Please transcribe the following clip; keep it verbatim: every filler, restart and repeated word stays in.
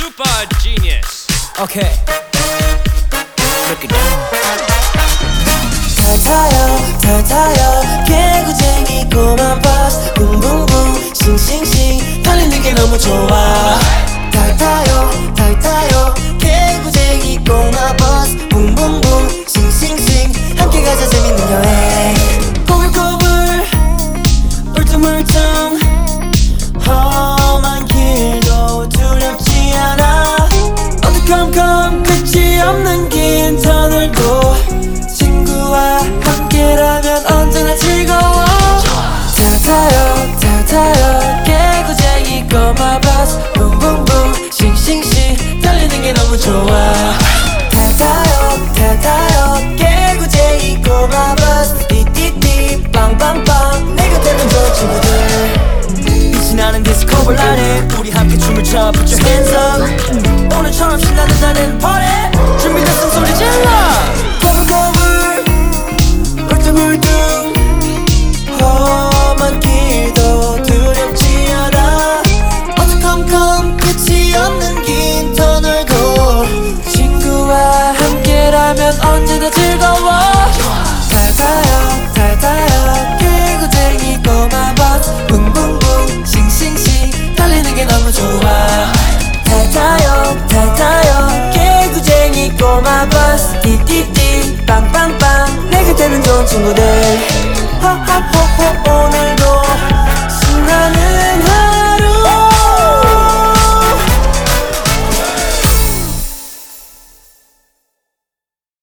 super genius. Okay. Break it down. 달 타요 달 타요 개구쟁이 꼬마 버스 붕붕붕 싱싱싱 달리는 게 너무 좋아. 달 타요 달 타요 개구쟁이 꼬마 버스 붕붕붕 싱싱싱 함께 가자 재밌는 여행. 꼬불꼬불 울퉁불퉁 험한 길도 두렵지 않아. 어두컴컴 끝이 없는 긴 터널도 친구와 함께라면 언제나 즐거워. 달 타요 달 타요 개구쟁이 꼬마 버스 붕붕붕 싱싱싱 달리는 게 너무 좋아. 달 타요 달 타요 개구쟁이 꼬마 버스 띠띠띠 빵빵빵 내 곁에는 좋은 친구들. 빛이 나는 디스코볼 안에 우리 함께 춤을 춰 Put your hands up. 오늘처럼 신나는 날에는 party. 준비됐으면 소리 질러. 꼬불꼬불 울퉁불퉁 험한 길도 두렵지 않아. 어두컴컴 끝이 없는 긴 터널도 친구와 함께라면 언제나 즐거워. 달 타요 달 타요 개구쟁이 꼬마 버스 붕붕붕 싱싱싱 달리는 게 너무 좋아. 달 타요 달 타요 개구쟁이 꼬마 버스 띠띠띠 빵빵빵 내 곁에는 좋은 친구들. 하하하